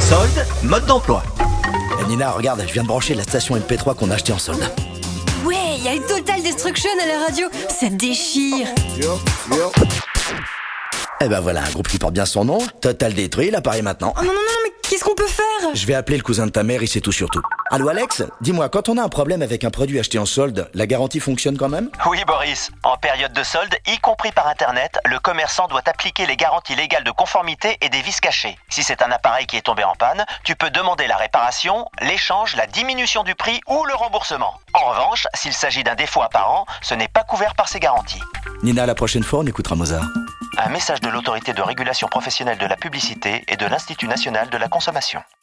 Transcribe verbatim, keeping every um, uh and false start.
Solde, mode d'emploi. Eh, Nina, regarde, je viens de brancher la station M P trois qu'on a achetée en solde. Ouais, il y a eu Total Destruction à la radio. Ça déchire. Eh ben voilà, un groupe qui porte bien son nom. Total détruit, l'appareil maintenant. Oh non, non, non, mais qu'est-ce qu'on peut faire? Je vais appeler le cousin de ta mère, il sait tout sur tout. Allô Alex, dis-moi, quand on a un problème avec un produit acheté en solde, la garantie fonctionne quand même? Oui Boris, en période de solde, y compris par internet, le commerçant doit appliquer les garanties légales de conformité et des vis cachés. Si c'est un appareil qui est tombé en panne, tu peux demander la réparation, l'échange, la diminution du prix ou le remboursement. En revanche, s'il s'agit d'un défaut apparent, ce n'est pas couvert par ces garanties. Nina, la prochaine fois, on écoutera Mozart. Un message de l'Autorité de régulation professionnelle de la publicité et de l'Institut national de la consommation.